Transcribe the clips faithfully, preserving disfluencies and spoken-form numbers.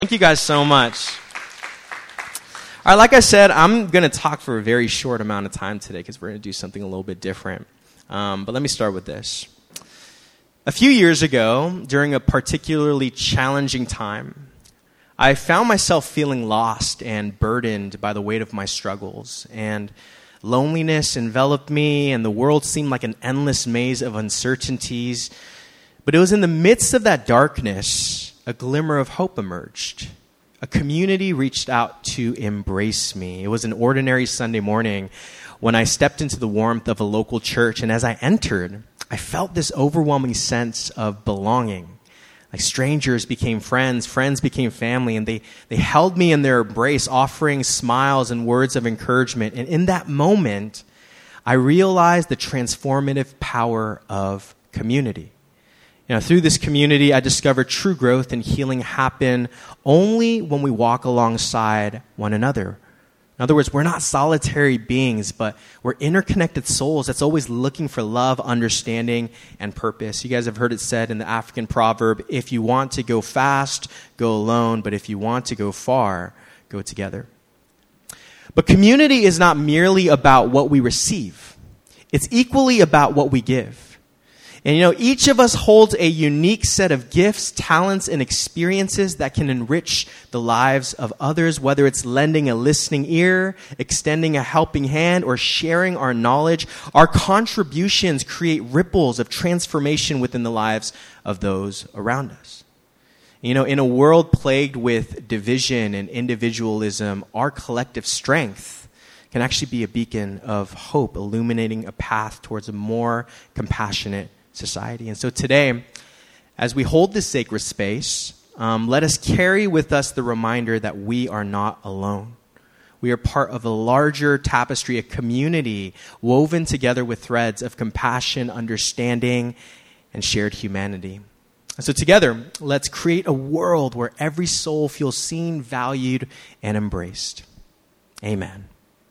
Thank you guys so much. All right, like I said, I'm going to talk for a very short amount of time today because we're going to do something a little bit different. Um, but let me start with this. A few years ago, during a particularly challenging time, I found myself feeling lost and burdened by the weight of my struggles. And loneliness enveloped me, and the world seemed like an endless maze of uncertainties. But it was in the midst of that darkness, a glimmer of hope emerged. A community reached out to embrace me. It was an ordinary Sunday morning when I stepped into the warmth of a local church, and as I entered, I felt this overwhelming sense of belonging. Like strangers became friends, friends became family, and they, they held me in their embrace, offering smiles and words of encouragement. And in that moment, I realized the transformative power of community. You know, through this community, I discovered true growth and healing happen only when we walk alongside one another. In other words, we're not solitary beings, but we're interconnected souls that's always looking for love, understanding, and purpose. You guys have heard it said in the African proverb, if you want to go fast, go alone, but if you want to go far, go together. But community is not merely about what we receive. It's equally about what we give. And you know, each of us holds a unique set of gifts, talents, and experiences that can enrich the lives of others, whether it's lending a listening ear, extending a helping hand, or sharing our knowledge. Our contributions create ripples of transformation within the lives of those around us. You know, in a world plagued with division and individualism, our collective strength can actually be a beacon of hope, illuminating a path towards a more compassionate society. And so today, as we hold this sacred space, um, let us carry with us the reminder that we are not alone. We are part of a larger tapestry, a community woven together with threads of compassion, understanding, and shared humanity. And so together, let's create a world where every soul feels seen, valued, and embraced. Amen.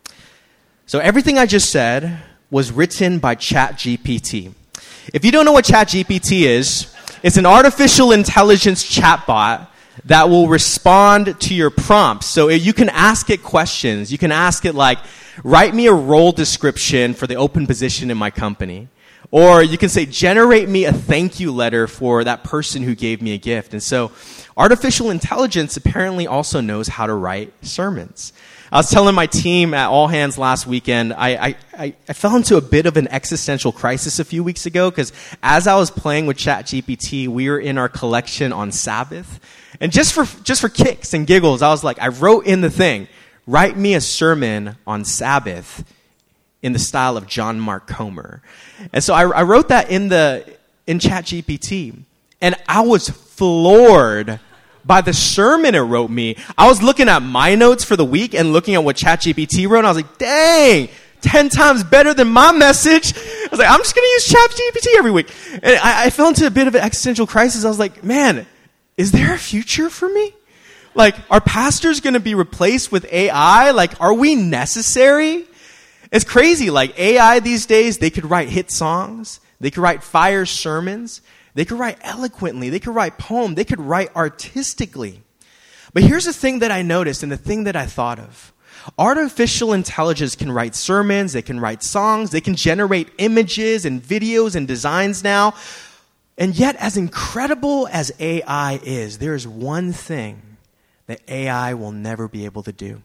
So everything I just said was written by ChatGPT. If you don't know what ChatGPT is, it's an artificial intelligence chatbot that will respond to your prompts. So you can ask it questions. You can ask it like, write me a role description for the open position in my company. Or you can say, generate me a thank you letter for that person who gave me a gift. And so artificial intelligence apparently also knows how to write sermons. I was telling my team at All Hands last weekend, I, I, I fell into a bit of an existential crisis a few weeks ago because as I was playing with ChatGPT, we were in our collection on Sabbath. And just for just for kicks and giggles, I was like, I wrote in the thing, write me a sermon on Sabbath in the style of John Mark Comer. And so I, I wrote that in the in ChatGPT, and I was floored by the sermon it wrote me. I was looking at my notes for the week and looking at what ChatGPT wrote, and I was like, dang, ten times better than my message. I was like, I'm just going to use ChatGPT every week. And I, I fell into a bit of an existential crisis. I was like, man, is there a future for me? Like, are pastors going to be replaced with A I? Like, are we necessary? It's crazy. Like, A I these days, they could write hit songs. They could write fire sermons. They could write eloquently. They could write poems. They could write artistically. But here's the thing that I noticed and the thing that I thought of. Artificial intelligence can write sermons. They can write songs. They can generate images and videos and designs now. And yet, as incredible as A I is, there is one thing that A I will never be able to do.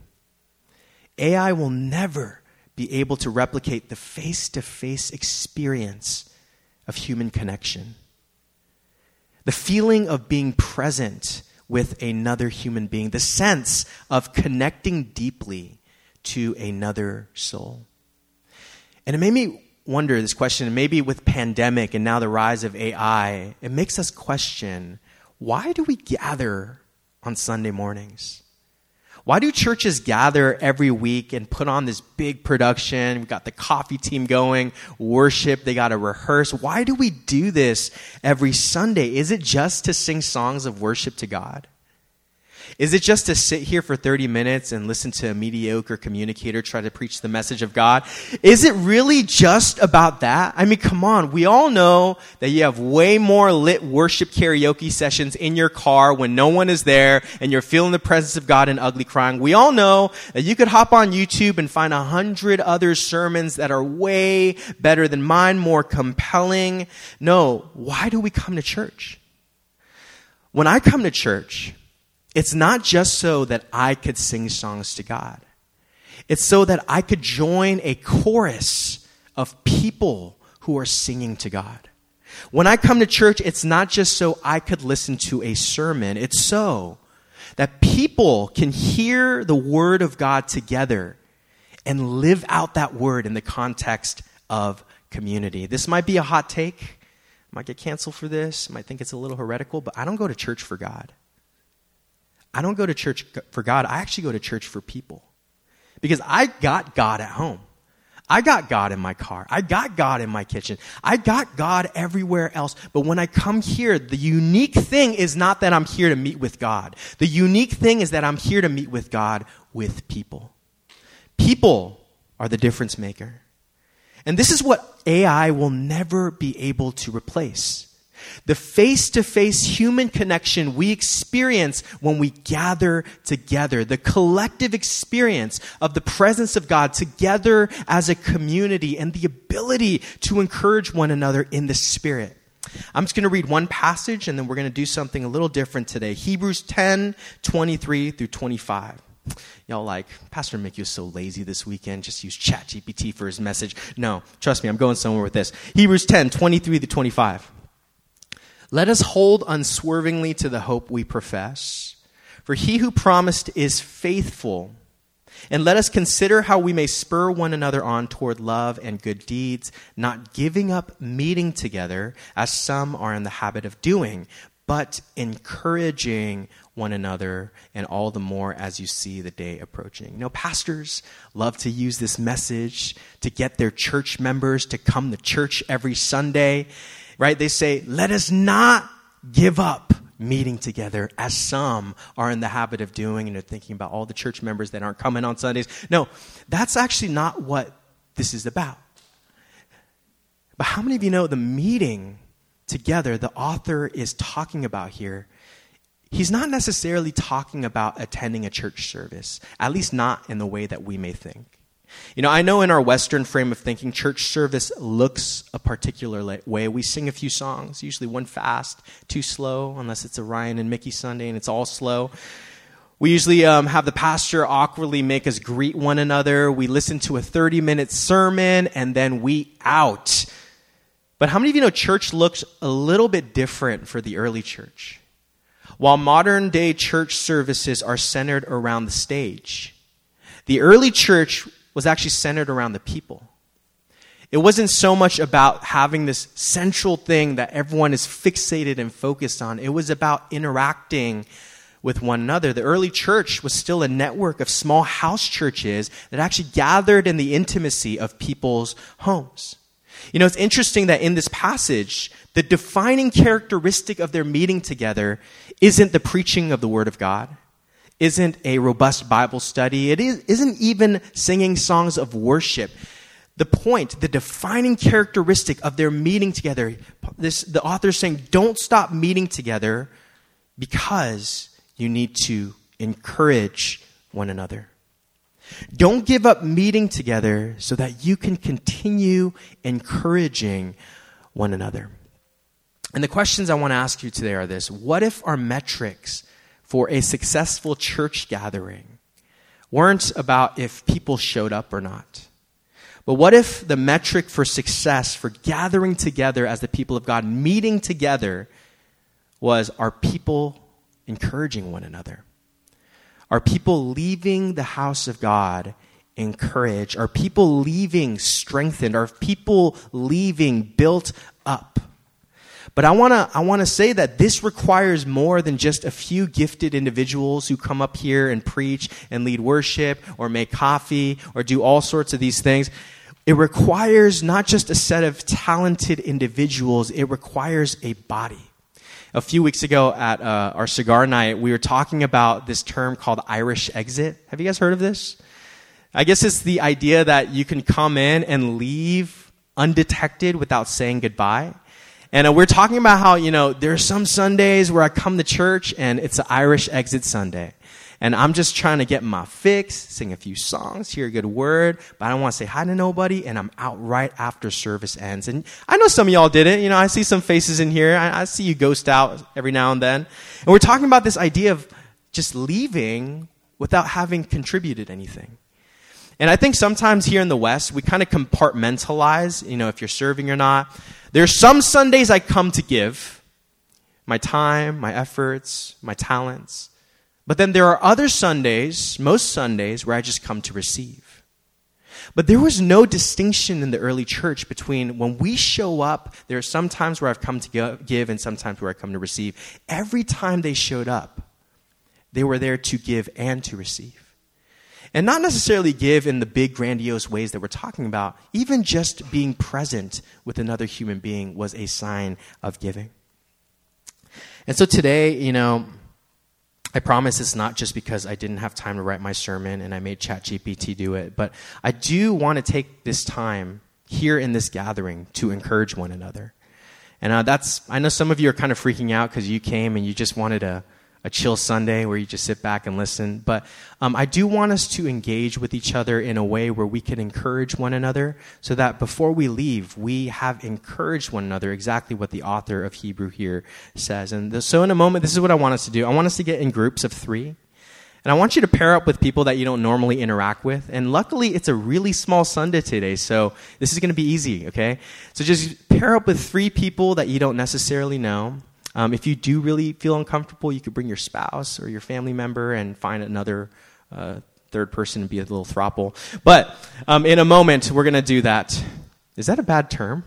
A I will never be able to replicate the face-to-face experience of human connection. The feeling of being present with another human being, the sense of connecting deeply to another soul. And it made me wonder this question, and maybe with pandemic and now the rise of A I, it makes us question, why do we gather on Sunday mornings? Why do churches gather every week and put on this big production? We've got the coffee team going, worship, they got to rehearse. Why do we do this every Sunday? Is it just to sing songs of worship to God? Is it just to sit here for thirty minutes and listen to a mediocre communicator try to preach the message of God? Is it really just about that? I mean, come on. We all know that you have way more lit worship karaoke sessions in your car when no one is there and you're feeling the presence of God and ugly crying. We all know that you could hop on YouTube and find a hundred other sermons that are way better than mine, more compelling. No, why do we come to church? When I come to church, it's not just so that I could sing songs to God. It's so that I could join a chorus of people who are singing to God. When I come to church, it's not just so I could listen to a sermon. It's so that people can hear the word of God together and live out that word in the context of community. This might be a hot take. I might get canceled for this. I might think it's a little heretical, but I don't go to church for God. I don't go to church for God. I actually go to church for people. Because I got God at home. I got God in my car. I got God in my kitchen. I got God everywhere else. But when I come here, the unique thing is not that I'm here to meet with God. The unique thing is that I'm here to meet with God with people. People are the difference maker. And this is what A I will never be able to replace. The face-to-face human connection we experience when we gather together. The collective experience of the presence of God together as a community and the ability to encourage one another in the Spirit. I'm just going to read one passage and then we're going to do something a little different today. Hebrews ten, twenty-three through twenty-five. Y'all like, Pastor Mickey was so lazy this weekend, just use ChatGPT for his message. No, trust me, I'm going somewhere with this. Hebrews ten, twenty-three through twenty-five. Let us hold unswervingly to the hope we profess, for he who promised is faithful. And let us consider how we may spur one another on toward love and good deeds, not giving up meeting together, as some are in the habit of doing, but encouraging one another, and all the more as you see the day approaching. You know, pastors love to use this message to get their church members to come to church every Sunday. Right? They say, let us not give up meeting together as some are in the habit of doing, and they're thinking about all the church members that aren't coming on Sundays. No, that's actually not what this is about. But how many of you know the meeting together the author is talking about here? He's not necessarily talking about attending a church service, at least not in the way that we may think. You know, I know in our Western frame of thinking, church service looks a particular way. We sing a few songs, usually one fast, two slow, unless it's a Ryan and Mickey Sunday and it's all slow. We usually um, have the pastor awkwardly make us greet one another. We listen to a thirty-minute sermon and then we out. But how many of you know church looks a little bit different for the early church? While modern day church services are centered around the stage, the early church was actually centered around the people. It wasn't so much about having this central thing that everyone is fixated and focused on. It was about interacting with one another. The early church was still a network of small house churches that actually gathered in the intimacy of people's homes. You know, it's interesting that in this passage, the defining characteristic of their meeting together isn't the preaching of the Word of God, isn't a robust Bible study. It is, isn't even singing songs of worship. The point, the defining characteristic of their meeting together, this, the author is saying, don't stop meeting together because you need to encourage one another. Don't give up meeting together so that you can continue encouraging one another. And the questions I want to ask you today are this. What if our metrics for a successful church gathering weren't about if people showed up or not? But what if the metric for success, for gathering together as the people of God, meeting together, was, are people encouraging one another? Are people leaving the house of God encouraged? Are people leaving strengthened? Are people leaving built up? But I want to I want to say that this requires more than just a few gifted individuals who come up here and preach and lead worship or make coffee or do all sorts of these things. It requires not just a set of talented individuals, it requires a body. a few weeks ago at uh, our cigar night, we were talking about this term called Irish exit. Have you guys heard of this? I guess it's the idea that you can come in and leave undetected without saying goodbye. And uh, we're talking about how, you know, there are some Sundays where I come to church and it's an Irish exit Sunday. And I'm just trying to get my fix, sing a few songs, hear a good word, but I don't want to say hi to nobody, and I'm out right after service ends. And I know some of y'all did it. You know, I see some faces in here. I, I see you ghost out every now and then. And we're talking about this idea of just leaving without having contributed anything. And I think sometimes here in the West, we kind of compartmentalize, you know, if you're serving or not. There's some Sundays I come to give my time, my efforts, my talents. But then there are other Sundays, most Sundays, where I just come to receive. But there was no distinction in the early church between when we show up, there are some times where I've come to give and sometimes where I come to receive. Every time they showed up, they were there to give and to receive. And not necessarily give in the big grandiose ways that we're talking about. Even just being present with another human being was a sign of giving. And so today, you know, I promise it's not just because I didn't have time to write my sermon and I made ChatGPT do it, but I do want to take this time here in this gathering to encourage one another. And uh, that's, I know some of you are kind of freaking out because you came and you just wanted a, a chill Sunday where you just sit back and listen. But um, I do want us to engage with each other in a way where we can encourage one another so that before we leave, we have encouraged one another, exactly what the author of Hebrew here says. And the, so in a moment, this is what I want us to do. I want us to get in groups of three. And I want you to pair up with people that you don't normally interact with. And luckily, it's a really small Sunday today, so this is going to be easy, okay? So just pair up with three people that you don't necessarily know. Um, if you do really feel uncomfortable, you could bring your spouse or your family member and find another uh, third person and be a little throuple. But um, in a moment, we're going to do that. Is that a bad term?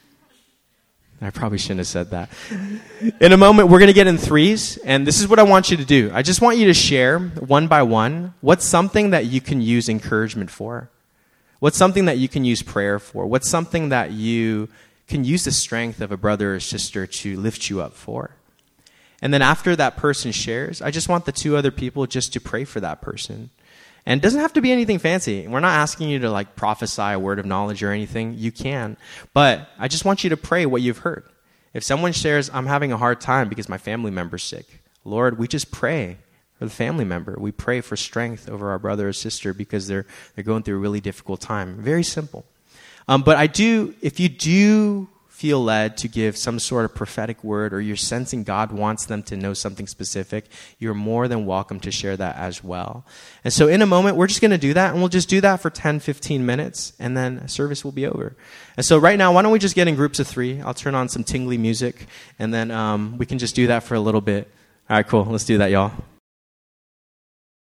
I probably shouldn't have said that. In a moment, we're going to get in threes, and this is what I want you to do. I just want you to share, one by one, what's something that you can use encouragement for? What's something that you can use prayer for? What's something that you can use the strength of a brother or sister to lift you up for? And then after that person shares, I just want the two other people just to pray for that person. And it doesn't have to be anything fancy. We're not asking you to like prophesy a word of knowledge or anything. You can. But I just want you to pray what you've heard. If someone shares, I'm having a hard time because my family member's sick. Lord, we just pray for the family member. We pray for strength over our brother or sister because they're they're going through a really difficult time. Very simple. Um, but I do, if you do feel led to give some sort of prophetic word or you're sensing God wants them to know something specific, you're more than welcome to share that as well. And so in a moment, we're just going to do that, and we'll just do that for ten, fifteen minutes, and then service will be over. And so right now, why don't we just get in groups of three? I'll turn on some tingly music, and then um, we can just do that for a little bit. All right, cool. Let's do that, y'all.